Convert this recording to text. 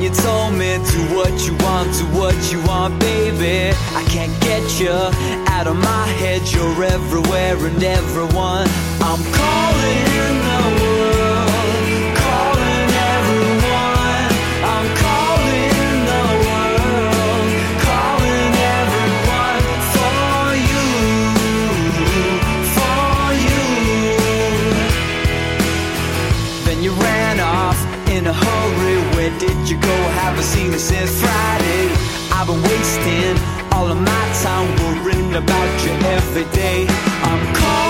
you told me, do what you want, baby. I can't get you out of my head. You're everywhere and everyone. I'm calling the world, calling everyone. I'm calling the world, calling everyone for you, for you. Then you ran off in a hurry. Where did you go? Haven't seen you since Friday. I've been wasting all of my time worrying about you every day. I'm calling